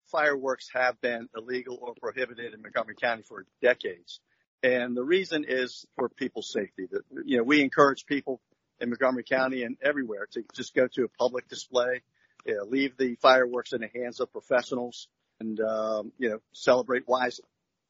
fireworks have been illegal or prohibited in Montgomery County for decades. And the reason is for people's safety. We encourage people in Montgomery County and everywhere to just go to a public display, leave the fireworks in the hands of professionals and, celebrate wisely.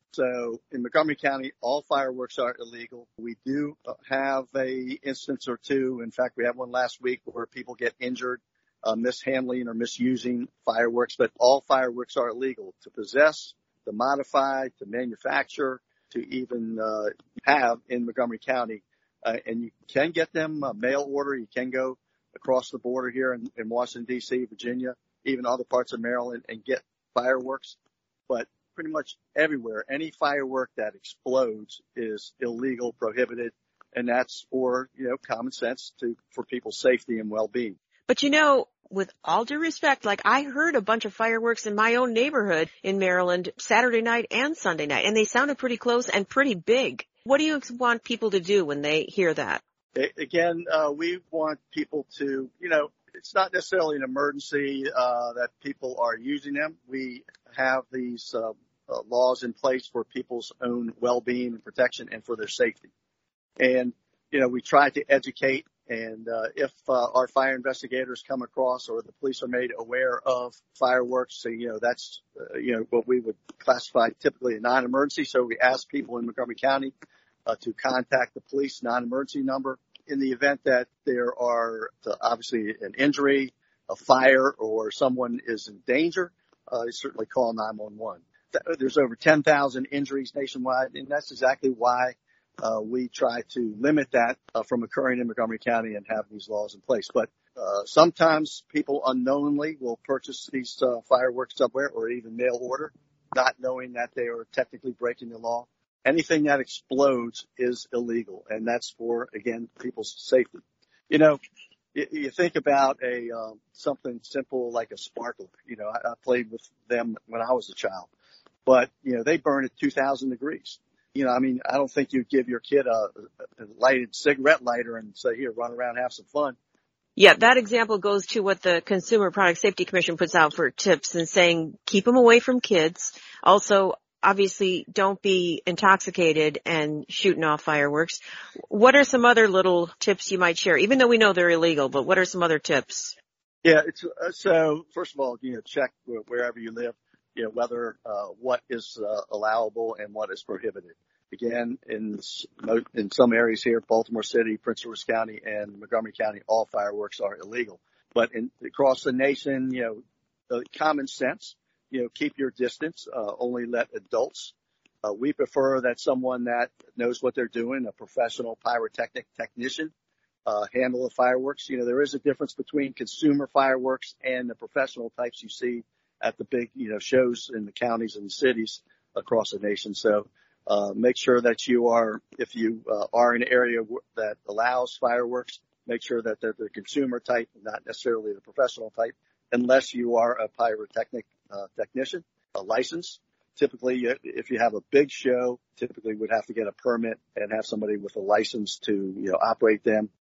So in Montgomery County, all fireworks are illegal. We do have a instance or two. In fact, we had one last week where people get injured, mishandling or misusing fireworks, but all fireworks are illegal to possess, to modify, to manufacture, to even have in Montgomery County. And you can get them mail order. You can go across the border here in Washington, D.C., Virginia, even other parts of Maryland and get fireworks. But pretty much everywhere, any firework that explodes is illegal, prohibited, and that's for, common sense for people's safety and well-being. But with all due respect, like I heard a bunch of fireworks in my own neighborhood in Maryland Saturday night and Sunday night, and they sounded pretty close and pretty big. What do you want people to do when they hear that? Again, we want people to, it's not necessarily an emergency that people are using them. We have these laws in place for people's own well-being and protection and for their safety. And, we try to educate. And if our fire investigators come across or the police are made aware of fireworks, so, that's, what we would classify typically a non-emergency. So we ask people in Montgomery County to contact the police non-emergency number. In the event that there are obviously an injury, a fire, or someone is in danger, certainly call 911. There's over 10,000 injuries nationwide, and that's exactly why we try to limit that from occurring in Montgomery County and have these laws in place. But sometimes people unknowingly will purchase these fireworks somewhere or even mail order, not knowing that they are technically breaking the law. Anything that explodes is illegal, and that's for, again, people's safety. You think about something simple like a sparkler. I played with them when I was a child, but, they burn at 2,000 degrees. I don't think you'd give your kid a lighted cigarette lighter and say, here, run around, have some fun. Yeah, that example goes to what the Consumer Product Safety Commission puts out for tips and saying keep them away from kids. Also, obviously, don't be intoxicated and shooting off fireworks. What are some other little tips you might share, even though we know they're illegal, but what are some other tips? Yeah, so first of all, check wherever you live, whether what is allowable and what is prohibited. Again, in some areas here, Baltimore City, Prince George's County, and Montgomery County, all fireworks are illegal. But across the nation, common sense. Keep your distance. Only let adults. We prefer that someone that knows what they're doing, a professional pyrotechnic technician, handle the fireworks. There is a difference between consumer fireworks and the professional types you see at the big, shows in the counties and the cities across the nation. So make sure that if you are in an area that allows fireworks, make sure that they're the consumer type, not necessarily the professional type, unless you are a pyrotechnic technician, a license. Typically, if you have a big show, typically would have to get a permit and have somebody with a license to, operate them.